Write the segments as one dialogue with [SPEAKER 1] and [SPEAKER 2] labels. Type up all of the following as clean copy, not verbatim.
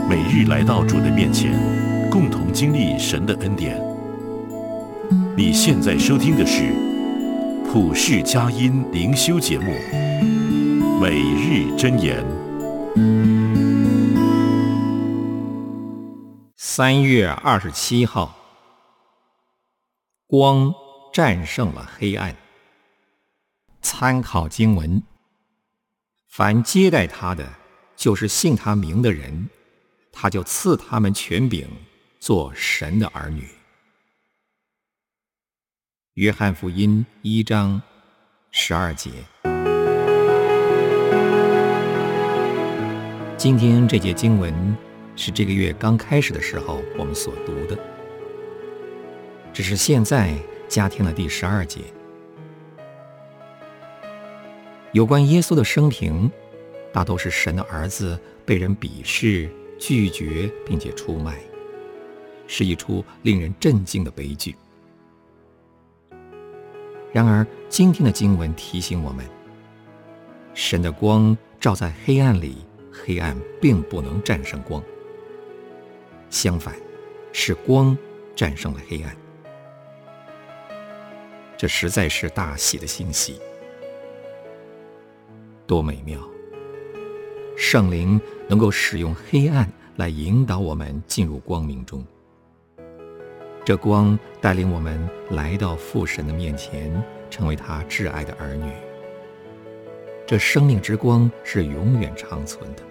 [SPEAKER 1] 每日来到主的面前，共同经历神的恩典。你现在收听的是普世佳音灵修节目《每日箴言》。
[SPEAKER 2] 3月27号，光战胜了黑暗。参考经文：凡接待他的，就是信他名的人，他就赐他们权柄，做神的儿女。约翰福音1章12节。今天这节经文是这个月刚开始的时候我们所读的，只是现在加添了第12节。有关耶稣的生平，大都是神的儿子被人鄙视、拒绝并且出卖，是一出令人震惊的悲剧。然而今天的经文提醒我们，神的光照在黑暗里，黑暗并不能战胜光，相反，是光战胜了黑暗。这实在是大喜的信息，多美妙！圣灵能够使用黑暗来引导我们进入光明中，这光带领我们来到父神的面前，成为他挚爱的儿女。这生命之光是永远长存的。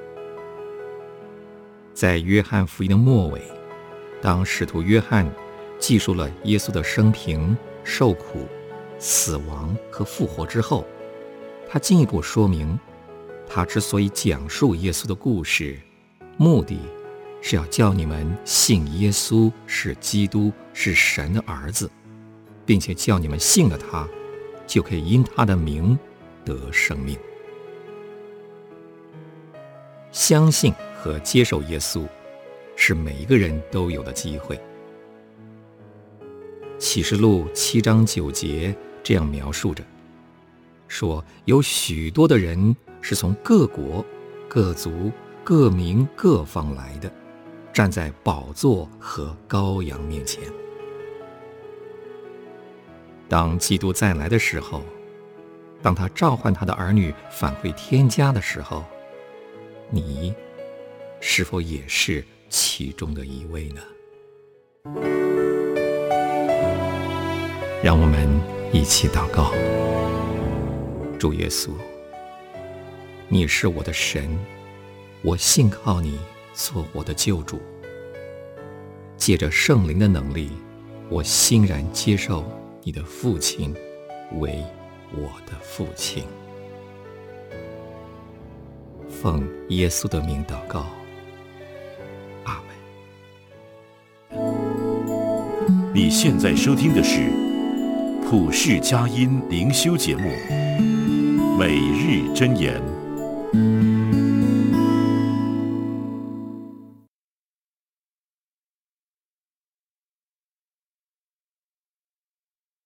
[SPEAKER 2] 在约翰福音的末尾，当使徒约翰记述了耶稣的生平、受苦、死亡和复活之后，他进一步说明，他之所以讲述耶稣的故事，目的是要叫你们信耶稣是基督，是神的儿子，并且叫你们信了他，就可以因他的名得生命。相信和接受耶稣是每一个人都有的机会。启示录7章9节这样描述着，说有许多的人是从各国、各族、各民、各方来的，站在宝座和羔羊面前。当基督再来的时候，当他召唤他的儿女返回天家的时候，你是否也是其中的一位呢？让我们一起祷告。主耶稣，你是我的神，我信靠你做我的救主。借着圣灵的能力，我欣然接受你的父亲为我的父亲。奉耶稣的名祷告，阿
[SPEAKER 1] 们。你现在收听的是普世佳音灵修节目《每日箴言》。